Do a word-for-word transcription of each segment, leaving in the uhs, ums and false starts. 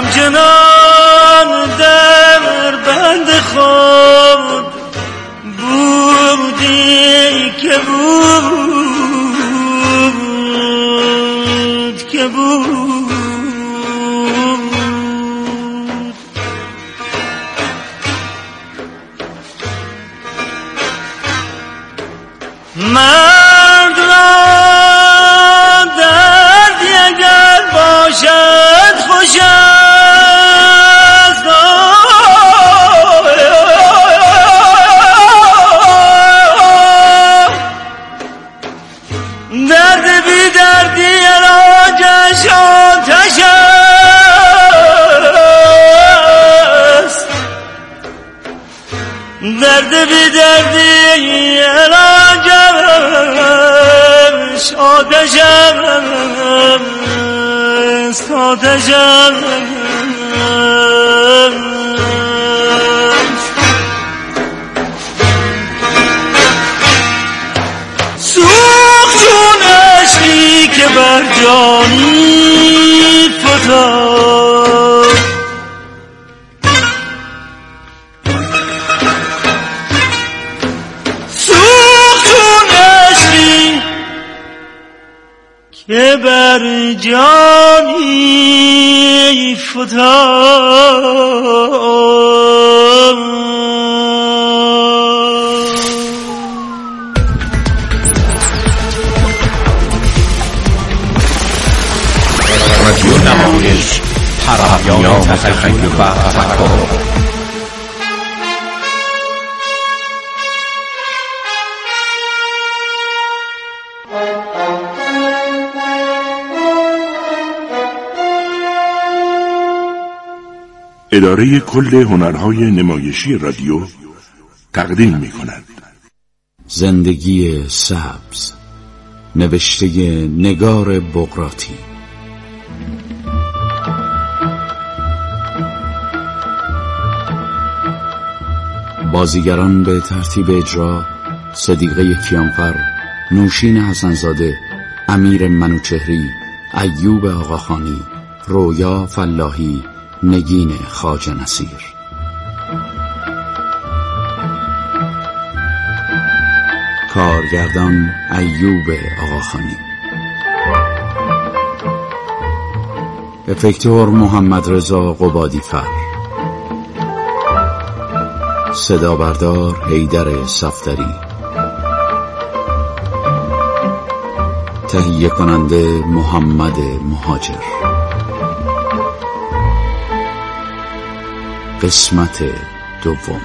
همچنان در بند خود بودی که بود که بود مرد را دردی اگر باشد خوش است درد بی دردی علاجش آتش است درد بی دردی علاجش آتش است آتش است سوخت چون عشقی که بر جانی فتاد سوخت چون عشقی که بر جانی فتاد رادیو نمایش پرهیان تخیل و تفکر. اداره کل هنرهای نمایشی رادیو تقدیم می کند زندگی سبز، نوشته نگار بقراطی. بازیگران به ترتیب اجرا: صدیقه کیانفر، نوشین حسنزاده، امیر منوچهری، ایوب آقاخانی، رویا فلاحی، نگین خواجه نصیر. کارگردان ایوب آقاخانی. افکتور محمد رضا قبادی فر. صدا بردار حیدر صفدری. تهیه کننده محمد مهاجر. قسمت دوم.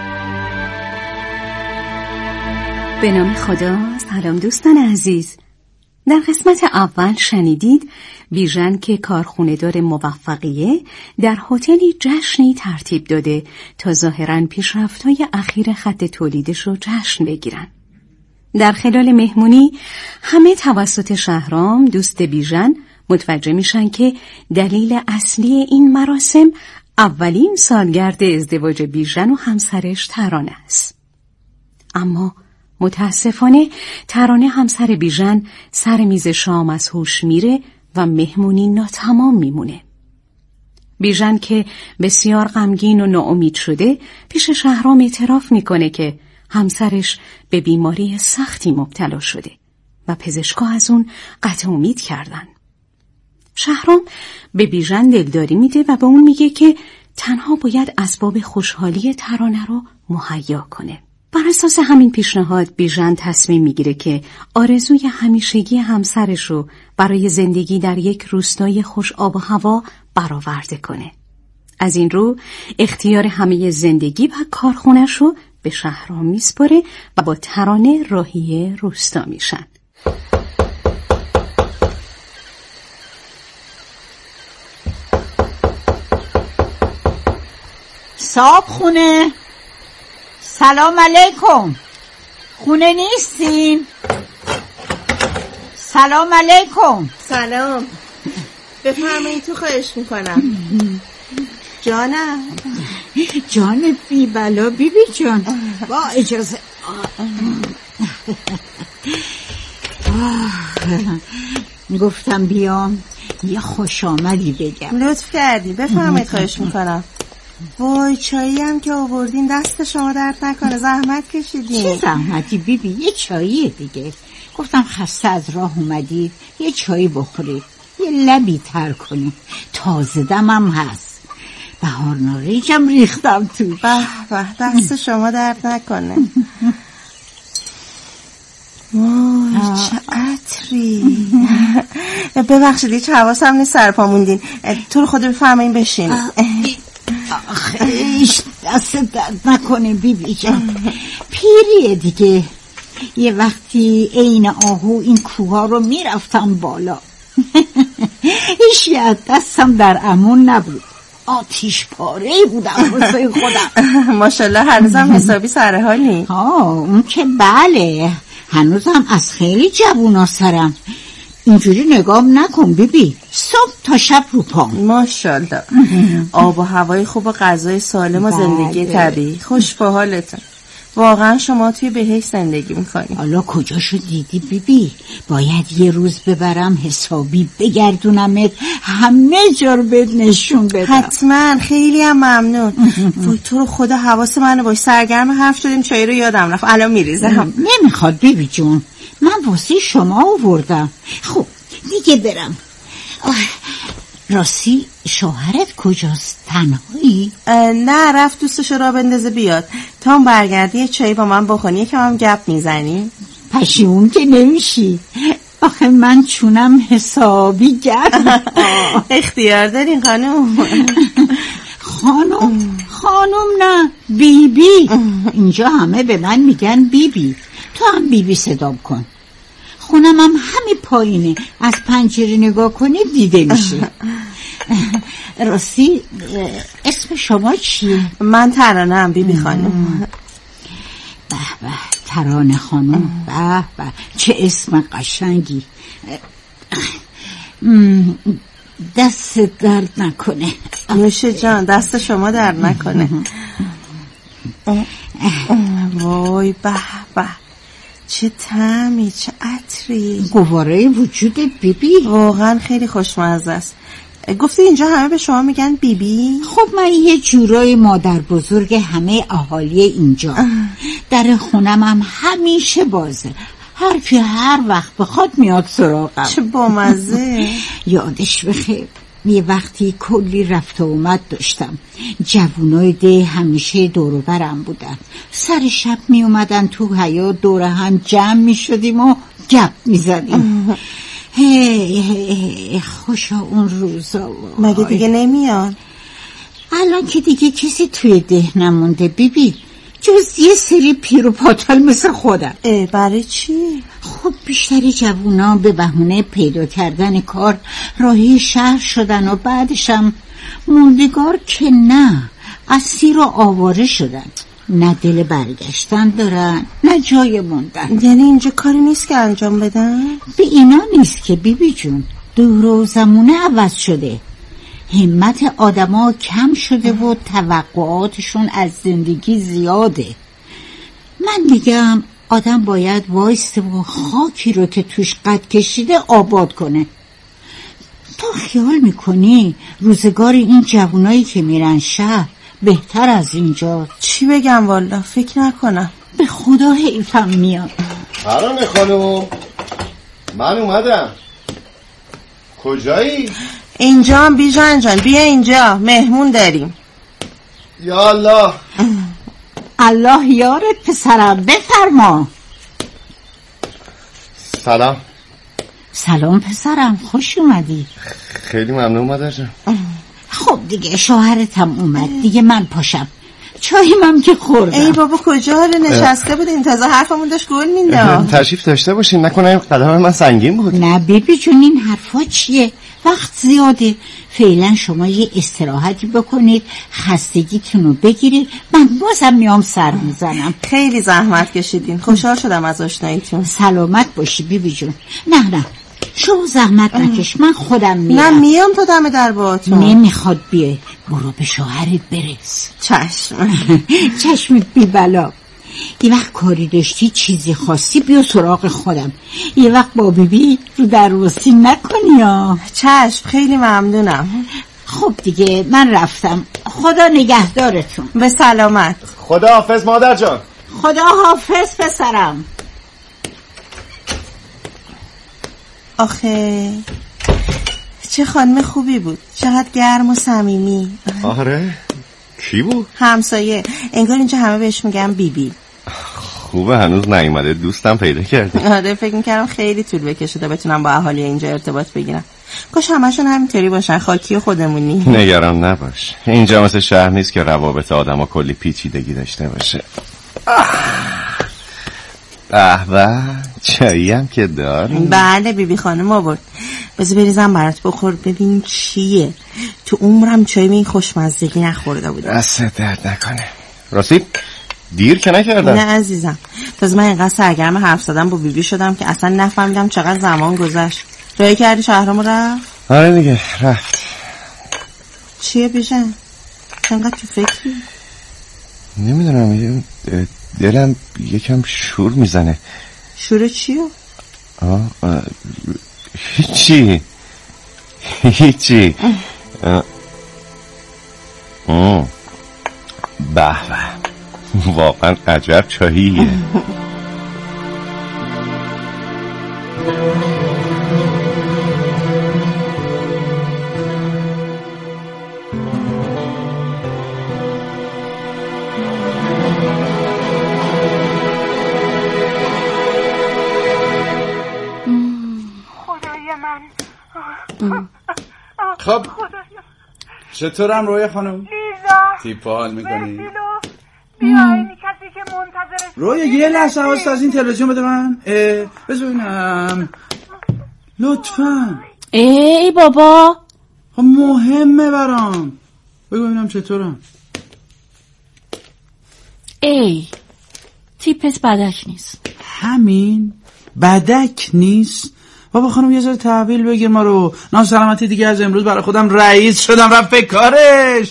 به نام خدا. سلام دوستان عزیز. در قسمت اول شنیدید بیژن که کارخونه دار موفقیه در هتلی جشنی ترتیب داده تا ظاهراً پیشرفت‌های اخیر خط تولیدش رو جشن بگیرن. در خلال مهمونی همه توسط شهرام دوست بیژن متوجه میشن که دلیل اصلی این مراسم اولین سالگرد ازدواج بیژن و همسرش ترانه است. اما متاسفانه ترانه همسر بیژن سر میز شام از هوش میره و مهمونی ناتمام میمونه. بیژن که بسیار غمگین و ناامید شده پیش شهرام اعتراف میکنه که همسرش به بیماری سختی مبتلا شده و پزشکا از اون قطع امید کردن. شهرام به بیژن دلداری میده و به اون میگه که تنها باید اسباب خوشحالی ترانه رو مهیا کنه. بر اساس همین پیشنهاد بیژن تصمیم میگیره که آرزوی همیشگی همسرش رو برای زندگی در یک روستای خوش آب و هوا برآورده کنه. از این رو اختیار همه زندگی و کارخونش رو به شهرام میسپاره و با ترانه راهی روستا میشن. صاحب خونه، سلام علیکم. خونه نیستین؟ سلام علیکم. سلام. بفرمایید تو، خواهش میکنم. جانم. جان بی بلا بی بی جان، با اجازه. گفتم بیام یه خوش آمدی بگم. لطف کردی، بفرمایید. خواهش میکنم. وای چایی هم که آوردین، دست شما درد نکنه، زحمت کشیدین. چه زحمتی بیبی؟ یه چایی دیگه. گفتم خسته از راه اومدید یه چایی بخورید، یه لبی تر کنید. تازه دمم هست، بهار نارنجم ریختم تو. به به، دست شما درد نکنه. وای چه عطری. ببخشید هیچ حواسم نیست، سر پا موندین. تو رو خدا بفرمایین بشین. آخیش دست درد نکنه بیبی جان، پیریه دیگه. یه وقتی عین آهو این کوها رو میرفتم بالا، هیچی از دستم در امون نبود، آتیش پاره بودم واسه خودم. ماشاءالله هنوزم حسابی سر حالی. ها اون که بله، هنوزم از خیلی جوونا سرم. اینجوری نگام نکن بیبی، صبح تا شب رو پام. ماشاءالله. آب و هوای خوب و غذای سالم و زندگی طبیعی. خوش به حالتون. واقعا شما توی بهشت زندگی میکنی. حالا کجاشو دیدی بیبی؟ باید یه روز ببرم حسابی بگردونمت، همه جا رو بهت نشون بدم. حتما. خیلی هم ممنون. وای تو رو خدا حواس منو باش، سرگرم حرف شدیم چایی رو یادم رفت، الان میریزم. نمیخواد بیبی جون، من واسه شما آوردم. خب دیگه برم. راستی شوهرت کجاست؟ تنهایی؟ نه رفت دوستشو را بندازه بیاد. تا هم برگردی یه چایی با من بخونی، یکم هم گپ میزنی. پشیمون که نمیشی، آخه من چونم حسابی گپ. اختیار دارین خانم. خانم خانم نه بیبی بی. اینجا همه به من میگن بیبی بی. تو هم بیبی بی صدام کن. خونم هم همین پایینه، از پنجره نگاه کنی دیده میشه. راستی اسم شما چیه؟ من ترانه هم بیبی خانم. به به ترانه خانم، به به چه اسم قشنگی. دست درد نکنه. نوشه جان، دست شما درد نکنه. وای به به، چه طعمی، چه عطری. گواره وجود بیبی واقعا خیلی خوشمزه است. گفتی اینجا همه به شما میگن بیبی؟ خب من یه جورای مادر بزرگ همه اهالی اینجا. در خونم هم همیشه بازه، حرفی هر وقت بخواد میاد سراغم. چه بامزه. یادش بخیر یه وقتی کلی رفت و اومد داشتم، جوونای ده همیشه دور و برم بودن، سر شب می اومدن تو حیاط دور هم جمع می شدیم و گپ می زدیم. هی هی خوشا اون روزا. مگه دیگه نمیان؟ الان که دیگه کسی توی ده نمونده بیبی، جز یه سری پیر و پاتال مثل خودم. اه برای چی؟ خب بیشتری جوونا به بهونه پیدا کردن کار راهی شهر شدن و بعدشم موندگار که نه، اسیر و آواره شدن. نه دل برگشتن دارن نه جای موندن. یعنی اینجا کاری نیست که انجام بدن؟ به اینا نیست که بیبی جون، دور و زمونه عوض شده، همت آدما کم شده و توقعاتشون از زندگی زیاده. من میگم آدم باید وایسته و خاکی رو که توش قد کشیده آباد کنه. تو خیال میکنی روزگار این جوانایی که میرن شهر بهتر از اینجا؟ چی بگم والا، فکر نکنم. به خدا حیفم میاد. ترانه خانم من اومدم. کجایی؟ اینجا هم بیژن جان، بیا اینجا، مهمون داریم. یا الله. الله یارت پسرم، بفرما. سلام. سلام پسرم، خوش اومدی. خیلی ممنون مادر جان. خب دیگه شوهرتم اومد، دیگه من پاشم. چاییم هم که خوردم. ای بابا کجا حالا نشسته بودیم، تازه حرفمون داشت گل مینداخت. تشریف داشته باشین، نکنه قدم من سنگین بود. نه بیبی جون این حرفا چیه؟ وقت زیاده. فعلا شما یه استراحتی بکنید، خستگیتون رو بگیرید، من بازم میام سر میزنم. خیلی زحمت کشیدین، خوشحال شدم از آشناییتون. سلامت باشی بیبی جون. نه نه شما زحمت نکش، من خودم میرم. نه میام تا دم در باهاتون. نمیخواد بیای، برو به شوهرت برس. چشم. چشمت بی بلا. یه وقت کاری داشتی چیزی خواستی بیا سراغ خودم، یه وقت با بیبی رو درواسی نکنی ها. چشم، خیلی ممنونم. خب دیگه من رفتم، خدا نگهدارتون. به سلامت. خدا حافظ مادر جان. خدا حافظ پسرم. آخه چه خانم خوبی بود، چقدر گرم و صمیمی. آره کی بود؟ همسایه، انگار اینجا همه بهش میگن بیبی. خوبه هنوز نیومده، دوستم پیدا کردی. آره فکر میکردم خیلی طول بکشه تا بتونم با اهالی اینجا ارتباط بگیرم. کاش همشون همینطوری باشن، خاکی و خودمونی. نگران نباش، اینجا مثل شهر نیست که روابط آدم کلی پیچیدگی داشته باشه. به به، چایی هم که داریم. بله بیبی خانم آورد. بذار بریزم برات بخور ببین چیه. تو عمرم چای این خوشمزگی نخورده بودم. دست درد نکنه. راستی دیر که نکردم. نه عزیزم، تازه من اینقدر سرگرم حرف زدم با بیبی شدم که اصلا نفهمیدم چقدر زمان گذشت. رای کردی شهرامو رفت؟ آره دیگه رفت. چیه بیژن؟ چقدر تو فکری؟ نمیدونم، دلم یکم شور میزنه. شور چیو؟ آه, آه هیچی هیچی. به به، واقعا عجب چاییه. خب چطورم رویا خانم؟ لیزا تیپ حال میکنی؟ بیاین کسی که منتظرش. رویا یه لحظه حواست از این تلویزیون بده من. بذار ببینم لطفا. ای بابا خب مهمه برام، بگو ببینم چطورم. ای تیپت بدک نیست. همین بدک نیست؟ بابا خانم یه ذره تحویل بگیر ما رو. ناسلامتی دیگه از امروز برای خودم رئیس شدم، رفت به کارش.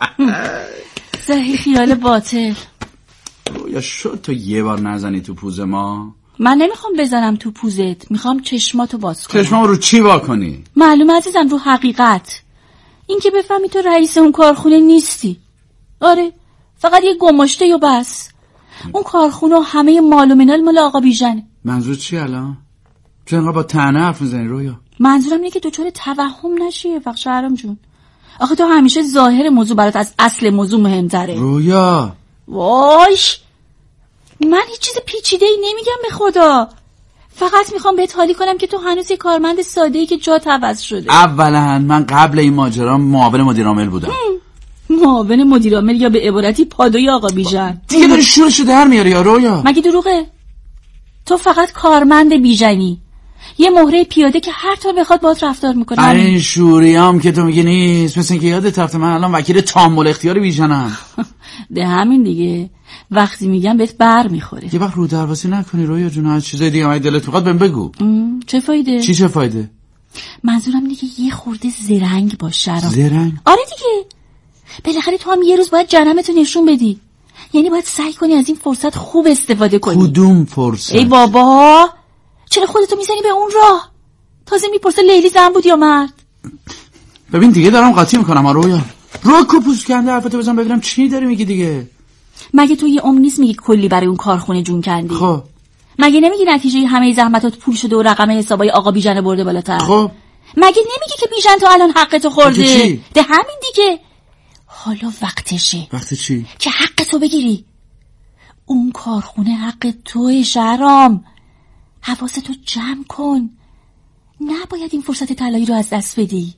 زهی خیال باطل. یا شد تو یه بار نزنی تو پوز ما؟ من نمیخوام بزنم تو پوزت، میخوام چشماتو باز کنم. چشمام رو چی وا کنی؟ معلوم عزیزم رو حقیقت. این که بفهمی تو رئیس اون کارخونه نیستی. آره فقط یه گماشته یا بس. اون کارخونه و همه مال و منال مال آقا بیژنه. منظور چی الان؟ چرا انقدر با طعنه حرف میزنی رویا؟ منظورم اینه که دچار توهم نشی فقط شهرام جون. آخه تو همیشه ظاهر موضوع برات از اصل موضوع مهمتره. رویا وایش، من هیچ چیز پیچیده ای نمیگم به خدا. فقط میخوام بهت حالی کنم که تو هنوز یه کارمند ساده ای که جات عوض شده. اولا من قبل این ماجرا معاون مدیر عامل بودم. معاون مدیر عامل یا به عبارتی پادوی آقا بیژن. دیگه داری شورشو در میاری یا رویا؟ مگه دروغه؟ تو فقط کارمند بیژنی، یه مهره پیاده که هر طور بخواد باهات رفتار میکنه. این شوریام که تو میگی نیست، مثل اینکه یادت رفته من الان وکیل تامل اختیار بیژنم. ده همین دیگه، وقتی میگم بهت بر میخوره. یه وقت رو درواسی نکنی رویا جون، از چیزای دیگه هم دلت میخواد بهم بگو. چه فایده؟ چی چه فایده؟ منظورم اینه که یه خورده زرنگ باش شرم. زرنگ؟ آره دیگه، بالاخره تو هم یه روز باید جنمتو نشون بدی. یعنی باید سعی کنی از این فرصت خوب استفاده کنی. کدوم فرصت؟ ای بابا چرا خودتو میزنی به اون راه؟ تازه میپرسه لیلی زن بود یا مرد؟ ببین دیگه دارم قاطی میکنم رویا. رو کپوس کنده حرفتو بزن ببینم چی داری میگی دیگه. مگه تو یه عمر نیست میگی کلی برای اون کارخونه جون کندی؟ خب مگه نمیگی نتیجه همه زحمتات پول شده و رقم حسابای آقا بیژن برده بالاتر؟ خب مگه نمیگی که بیژن تو الان حقتو خورده؟ چی؟ ده همین دیگه. حالا وقتشه. وقت چی؟ که حقتو بگیری. اون کارخونه حق توی شهرام. حواستو جمع کن. نباید این فرصت طلایی رو از دست بدی.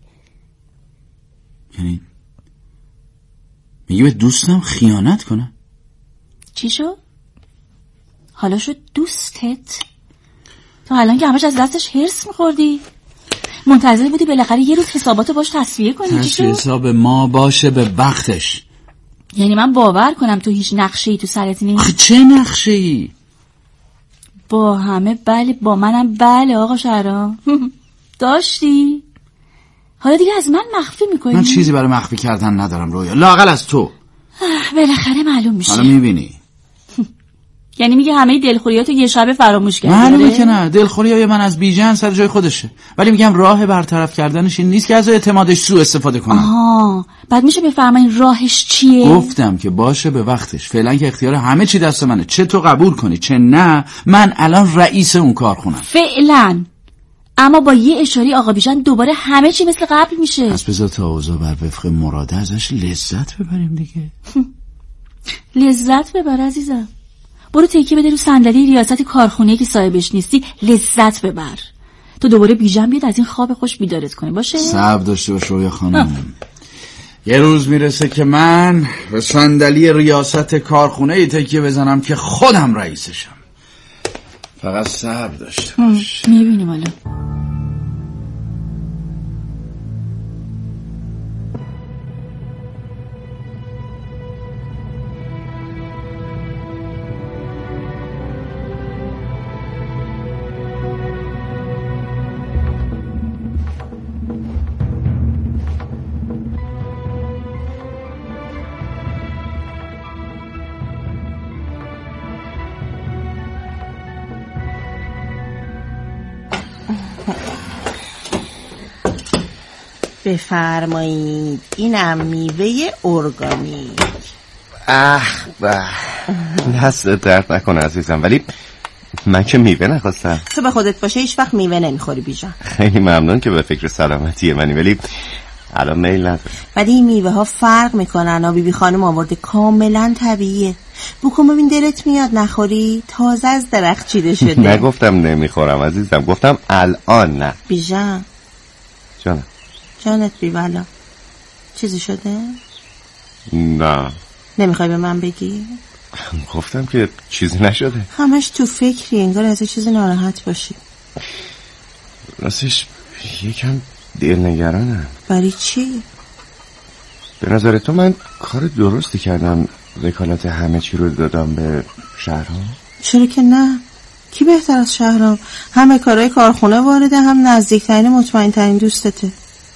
یعنی میگی به دوستم خیانت کنم؟ چی شد؟ حالا شد دوستت؟ تو الان که همش از دستش هرس میخوردی. منتظر بودی بالاخره یه روز حساباتو باش تصفیه کنی. چی شد؟ حساب ما باشه به وقتش. یعنی من باور کنم تو هیچ نقشه‌ای تو سرت نیست؟ آخه چه نقشه‌ای؟ با همه بله، با منم بله آقا شهرام. داشتی؟ حالا دیگه از من مخفی میکنی؟ من چیزی برای مخفی کردن ندارم رویا، لااقل از تو. بالاخره معلوم میشه. حالا میبینی یعنی میگه همه دلخوریاتو یه شبه فراموش کردی؟ معلومه که نه، دلخوریای من از بیجان سر جای خودشه، ولی میگم راه برطرف کردنش این نیست که از اعتمادش سوء استفاده کنم. آها، بعد میشه بفرمایین راهش چیه؟ گفتم که باشه به وقتش. فعلا که اختیار همه چی دست منه، چه تو قبول کنی چه نه، من الان رئیس اون کارخونم. فعلا. اما با یه اشاره آقا بیژن دوباره همه چی مثل قبل میشه. پس بذار تا اوضاع بر وفق مراده ازش لذت ببریم دیگه. لذت ببر عزیزم. برو تکیه بده رو صندلی ریاست کارخونه که صاحبش نیستی، لذت ببر. تو دوباره بیژن بیاد از این خواب خوش بیدارت کنه، باشه؟ صبر داشته باش رویا خانم. یه روز میرسه که من به صندلی ریاست کارخونه تکیه بزنم که خودم رئیسشم. فقط صبر داشته باش. میبینیم حالا. بفرمایید، اینم میوه ارگانیک. اه به دست درد نکنه عزیزم، ولی من که میوه نخواستم. تو به خودت باشه هیچ وقت میوه نمیخوری بیژن. خیلی ممنون که به فکر سلامتی منی، ولی الان میل نداره. ولی این میوه ها فرق میکنن. بیبی خانم آورده، کاملا طبیعیه. بکن ببین دلت میاد نخوری، تازه از درخت چیده شده. نگفتم نمیخورم عزیزم، گفتم الان نه. بیژن جانم. جانت بی بلا چیزی شده؟ نه. نمیخوای به من بگی؟ گفتم که چیزی نشده. همش تو فکری، انگار از چیزی ناراحت باشی. راستش یکم دلنگرانم. برای چی؟ به نظر تو من کار درستی کردم وکالت همه چی رو دادم به شهرام؟ چرا که نه؟ کی بهتر از شهرام؟ همه کارهای کارخونه وارده، هم نزدیکترین مطمئن ترین دوستته.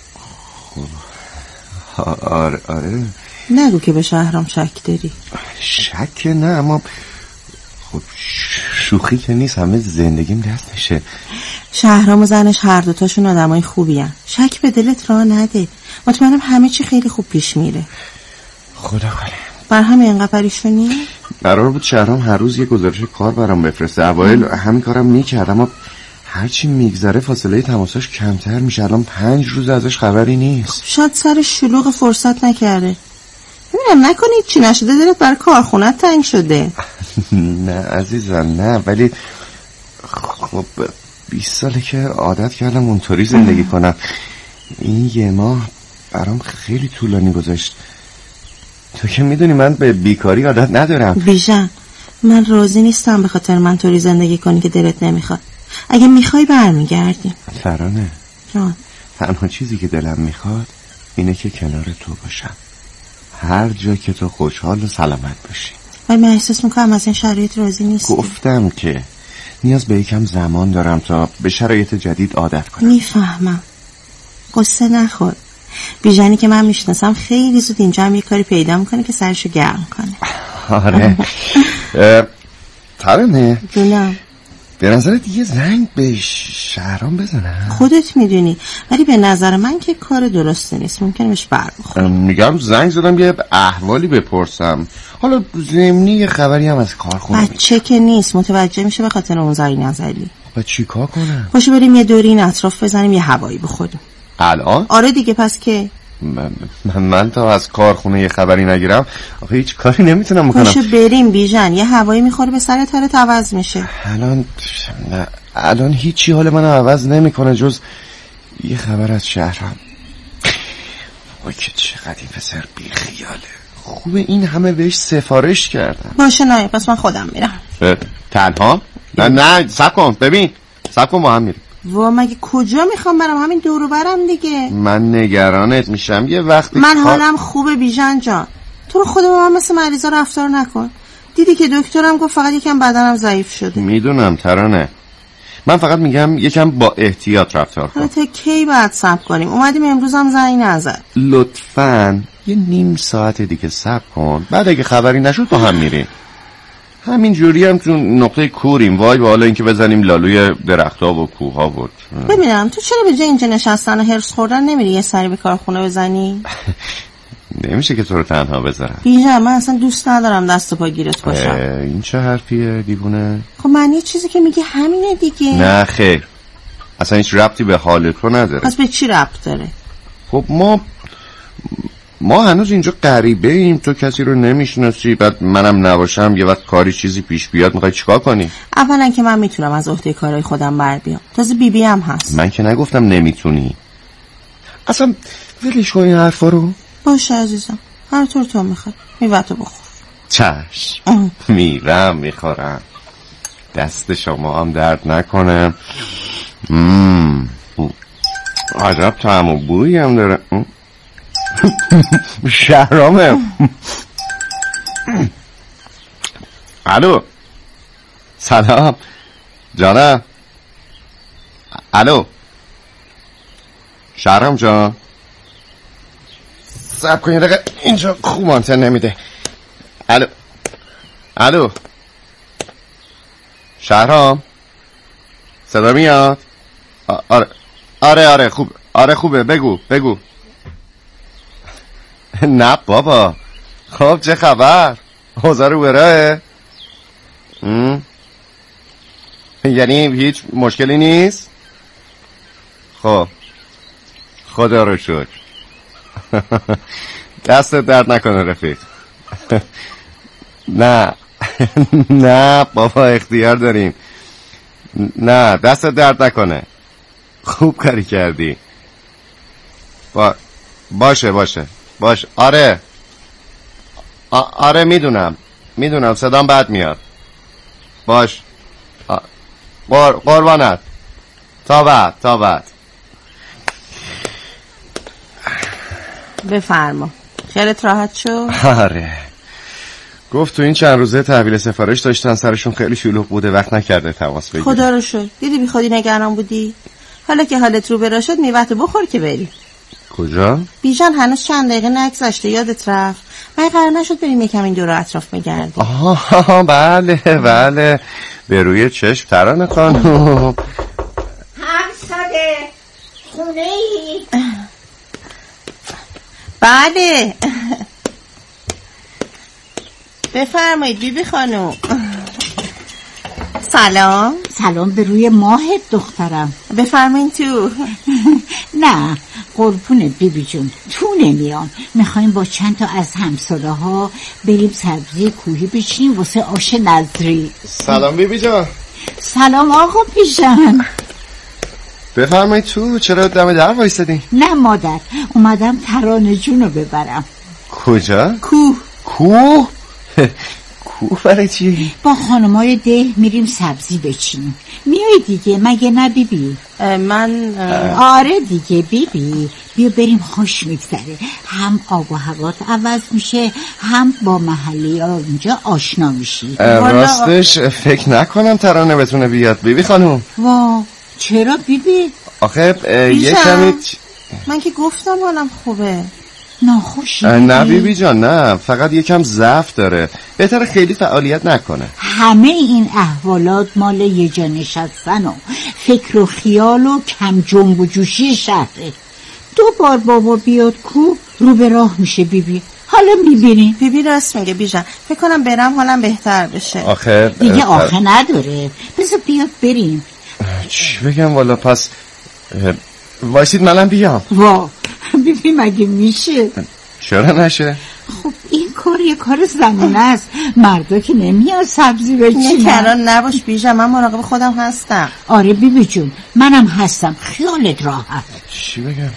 آره آره. نگو که به شهرام شک داری. شک نه، اما خب شوخی که نیست، همه زندگیم دست میشه. شهرام و زنش هر دوتاشون آدمای خوبی هن. شک به دلت راه نده، مطمئنم همه چی خیلی خوب پیش میره. خدا کنه. بر همین اینقدر پریشونی؟ قرار بود شهرام هر روز یه گزارش کار برام بفرسته. اوایل همین کارم میکرد، اما هرچی میگذره فاصله تماساش کمتر میشه. الان پنج روز ازش خبری نیست. شاید سر شلوغ فرصت نکرده. ببینم نکنی چی نشده، دلت برای کارخونه تنگ شده. نه عزیزم نه، ولی خب بیست ساله که عادت کردم اونطوری زندگی کنم. این یه ماه برام خیلی طولانی گذشت. تو که میدونی من به بیکاری عادت ندارم. بیژن من راضی نیستم به خاطر من طوری زندگی کنی که دلت نمیخواد. اگه میخوای برمیگردیم. ترانه جان، تنها چیزی که دلم میخواد اینه که کنار تو باشم، هر جا که تو خوشحال و سلامت باشی. ولی من احساس میکنم از این شرایط راضی نیستی. گفتم که نیاز به یکم زمان دارم تا به شرایط جدید عادت کنم. میفهمم، قصه نخور. بیژنی که من میشناسم خیلی زود اینجا هم یه کاری پیدا میکنه که سرشو گرم کنه. آره. ترانه جونم، به نظرت یه زنگ به شهرام بزنم؟ خودت میدونی، ولی به نظر من که کار درسته نیست، ممکنه بهش بر بخوره. میگم زنگ زدم یه احوالی بپرسم، حالا ضمنی یه خبری هم از کارخونه. بچه که نیست، متوجه میشه به خاطر اون زایی نزدی. با چی کار کنم؟ پاشو بریم یه دوری این اطراف بزنیم، یه هوایی بخوریم. الان؟ آره دیگه. پس که من, من, من تا از کارخونه یه خبری نگیرم آخه هیچ کاری نمیتونم بکنم. پاشو بریم بیژن، یه هوایی میخوره به سر ترت عوض میشه. الان نه، الان هیچی حال منو عوض نمیکنه جز یه خبر از شهرم. وای که چقدر این پسر بیخیاله. خوبه این همه بهش سفارش کردم. باشه نه، پس من خودم میرم. تنها؟ نه نه صبر کن، ببین صبر کن با هم میریم. وا مگه کجا میخوام برم؟ همین دورو برم دیگه. من نگرانت میشم یه وقتی. من حالم خوبه بیژن جان، تو رو خدا با من مثل مریضا رفتار نکن. دیدی که دکترم گفت فقط یکم بدنم ضعیف شده. میدونم ترانه، من فقط میگم یکم با احتیاط رفتار کن. حالا تا کی بعد صبر کنیم؟ اومدیم امروز هم زنگ نزد. لطفاً یه نیم ساعت دیگه صبر کن، بعد اگه خبری نشد با هم میریم. همین جوری هم تو نقطه کوریم. وای به حالا اینکه بزنیم لالوی درخت‌ها و کوه‌ها بود. ببینم تو چرا به جای اینجا نشستن و هرس خوردن نمیری یه سری به کارخونه بزنی؟ نمیشه که تو رو تنها بذارم. بیژن من اصلا دوست ندارم دست و پا گیرت باشم. این چه حرفیه دیوونه؟ خب من یه چیزی که میگی همینه دیگه. نه خیر، اصلا هیچ ربطی به حال تو نداره. پس به چی ربط داره؟ خب ما ما هنوز اینجا غریبه ایم، تو کسی رو نمیشناسی، بعد منم نباشم یه وقت کاری چیزی پیش بیاد میخوای چیکار کنی؟ اولا که من میتونم از عهده کارهای خودم بر بیام، تازه بی بی هم هست. من که نگفتم نمیتونی، اصلا ولش کن این حرفا رو. باشه عزیزم، هر طور تو میخوای، میوه‌تو بخور. چشم، میرم میخورم، دست شما هم درد نکنه. مم. عجب طعم و بویی هم داره. شهرامه. الو سلام جانم. الو شهرام جان، صبر کن یه دقیقه، اینجا خوب آنتن نمیده. الو الو شهرام، صدا میاد؟ آره آره آره خوب، آره خوبه، بگو بگو. نه بابا، خب چه خبر؟ اوضاع رو براه؟ یعنی هیچ مشکلی نیست؟ خب خدا رو شکر. دستت درد نکنه رفیق. نه نه بابا اختیار داریم. نه دستت درد نکنه، خوب کاری کردی. با... باشه باشه باش. آره آ... آره میدونم میدونم صدام بد میاد. باش آ... قر... قربانت. تا بعد تا بعد. بفرما. خیالت راحت شد؟ آره گفت تو این چند روزه تحویل سفارش داشتن، سرشون خیلی شلوغ بوده، وقت نکرده تماس بگیره. خدا رو شکر. دیدی بی خودی نگران بودی؟ حالا که حالت رو برا شد میوه‌تو بخور که بری. کجا؟ بیژن هنوز چند دقیقه نگذشته، یادت رفت؟ من قرار نشد بریم یکم این دور اطراف بگردیم. آها بله بله، به روی چشم ترانه خانم. همساده خونه ای؟ بله بفرمایید بیبی خانم. سلام. سلام به روی ماهت دخترم. بفرمایید تو. نه قربونت بیبی جون، تو نمیام. میخوایم با چند تا از همساده ها بریم سبزی کوهی بچینیم واسه آش نظری. سلام بیبی جان. سلام آقا پیشن. بفرمایید تو. چرا دم در وایسادین؟ نه مادر، اومدم ترانه جون رو ببرم. کجا؟ کوه. کوه؟ کوه برای چی؟ با خانمای ده میریم سبزی بچینیم. میای دیگه مگه نه بیبی؟ من آره دیگه بیبی، بیا بریم، خوش میگذره. هم آب و هوات عوض میشه، هم با محلی ها اونجا آشنا میشی. راستش فکر نکنم ترانه بتونه بیاد بیبی خانم. وا چرا بیبی؟ آخه یه کمی من که گفتم حالم خوبه. ناخوشی؟ نه بیبی جان نه، فقط یکم ضعف داره، بهتره خیلی فعالیت نکنه. همه این احوالات مال یه جا نشستن و فکر و خیال و کم جنب و جوشی شهره. دو بار بابا بیاد کو رو به راه میشه بیبی. حالا میبینی؟ بیبی راست میگه بیژن، فکر کنم برم حالم بهتر بشه. آخه دیگه آخه نداره، بذار بیاد بریم. چی بگم والا، پس وایسید منم بیام. وا بیبی مگه میشه؟ چرا نشه؟ خب این کار یه کار زنونه است، مردا که نمیاد سبزی بچینن. نگران نباش بیژن، من مراقب خودم هستم. آره بیبی جون منم هستم، خیالت راحت. چی بگم؟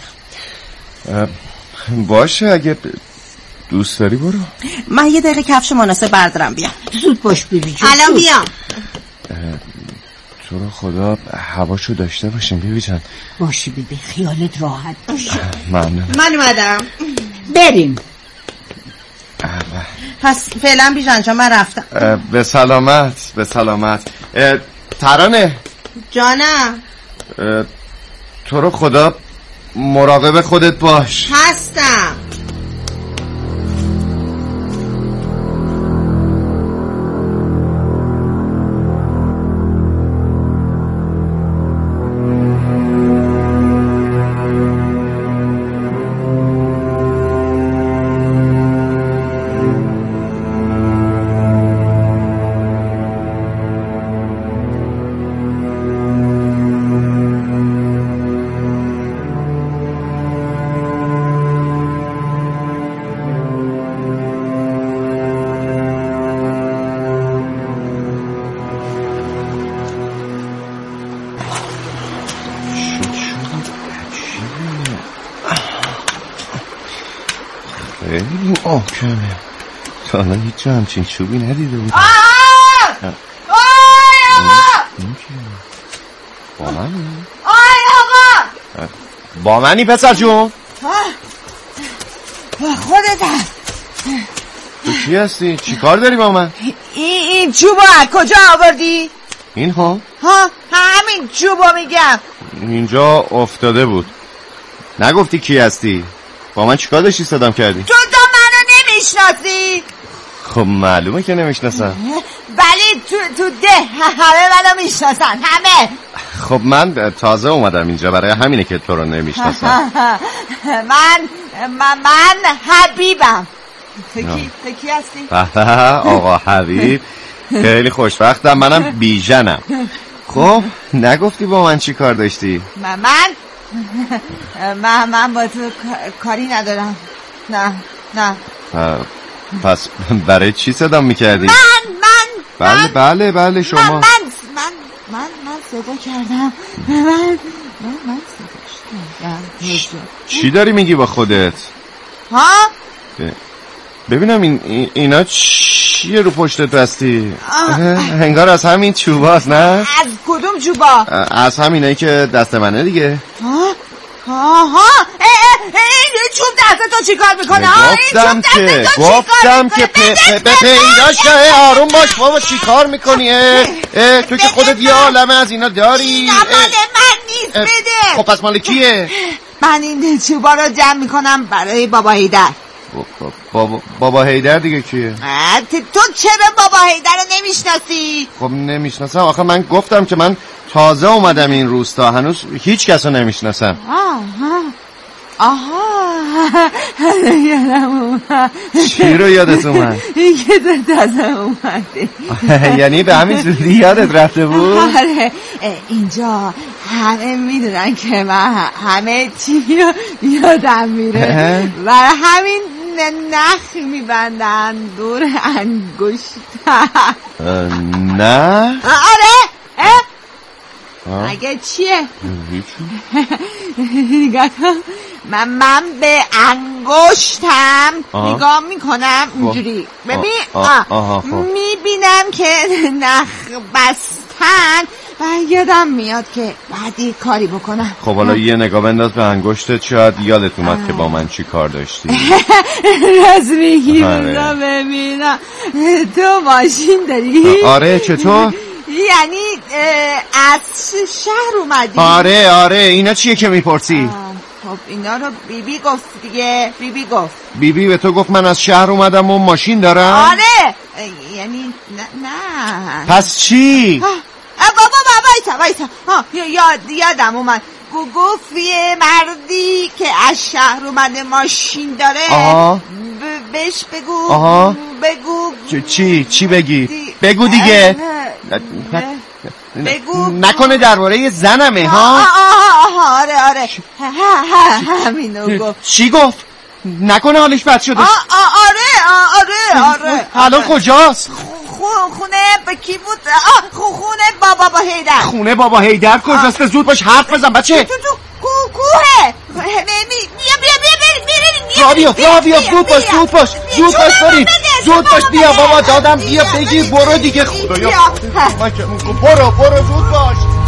باشه اگه دوست داری برو. من یه دقیقه کفش مناسب بردارم بیام. زود باش بیبی جون. الان بیام. تو رو خدا هواشو داشته باشیم بیبی جان. باشه بیبی خیالت راحت باشه. ممنون. من اومدم. بریم. پس فعلا بیژن جان من رفتم. به سلامت به سلامت. ترانه جانم. تو رو خدا مراقب خودت باش. هستم. خیلی محکمه. تا الان هیچ جا همچین چوبی ندیده بود. آه آی آقا این کیه؟ با منی؟ آی آقا با منی پسر جون؟ خودتم. تو کی هستی؟ چی کار داری با من؟ این این چوبا کجا آوردی؟ این ها؟ ها همین چوبا میگم. اینجا افتاده بود. نگفتی کی هستی؟ با من چیکار داشتی صدام کردی؟ تو تا منو نمیشناسی؟ خب معلومه که نمیشناسم. ولی تو تو ده همه منو میشناسن همه. خب من تازه اومدم اینجا، برای همینه که تو رو نمیشناسم. من من من حبیبم. تو کی تو کی هستی؟ آقا حبیب خیلی خوشبختم. منم بیژنم. خب نگفتی با من چی کار داشتی؟ من من من با تو کاری ندارم. نه نه. پس برای چی صدام میکردی؟ من من بله بله بله شما. من من من من, من صدا کردم. من من من صدا کردم. چی داری میگی با خودت؟ ها؟ ببینم این اینا چیه رو پشتت بستی؟ انگار از همین چوباست نه؟ از کدوم چوبا؟ از همینایی که دست منه دیگه. ها ها ها این چوب دست تو چیکار میکنه؟ گفتم که گفتم که به پیداش آروم باش بابا. چیکار میکنی؟ تو که خودت یه عالمه از اینا داری. اینا مال من نیست بده. خب پس مال کیه؟ من این چوبا رو جمع میکنم برای بابا هیدر. بابا بابا هیدر دیگه کیه؟ تو چرا بابا هیدر رو نمیشناسی؟ خب نمیشناسم. آخه من گفتم که من تازه اومدم این روستا، هنوز هیچ کس رو نمیشناسم. آها آها یادم اومد. چی رو یادت اومد؟ این که تو تازه اومده. یعنی به همین زودی یادت رفته بود؟ آره اینجا همه میدونن که من همه چی رو یادم میره. برای همین نخ میبندن دور انگشتم. نه؟ آره اگه چیه؟ نگاه کن. من من به انگشتم نگاه میکنم اینجوری. ببین میبینم که نخ بستن و یادم میاد که بعدی کاری بکنم. خب حالا یه نگاه بنداز به انگشتت، شاید یادت اومد که با من چی کار داشتی. راست میگی. بذار ببینم تو ماشین داری؟ آره چطور؟ یعنی از شهر اومدی؟ آره آره. اینا چیه که میپرسی؟ خب اینا رو بیبی گفت دیگه. بیبی گفت. بیبی به تو گفت من از شهر اومدم و ماشین دارم؟ آره یعنی نه نه. پس چی؟ بابا بابا وایسا وایسا. یاد یادم اومد. گفت یه مردی که از شهر اومده ماشین داره. آها. بهش بگو. آها. بگو. چی چی بگی؟ بگو دیگه. بگو. نکنه درباره زنمه ها؟ آها آره آره همینو گفت. چی گفت؟ نکنه حالش بد شده؟ آره آره آره. الان کجاست؟ خونه به کی بود؟ خونه بابا با هیدر. خونه بابا هیدر کجاست؟ زود باش حرف بزن بچه. تو تو کوه. بیا بیا بیا را بیا را بیا. زود باش زود باش زود باش بریم. زود باش بیا بابا دادم بیا بگی برو دیگه. خدایا برو برو زود باش.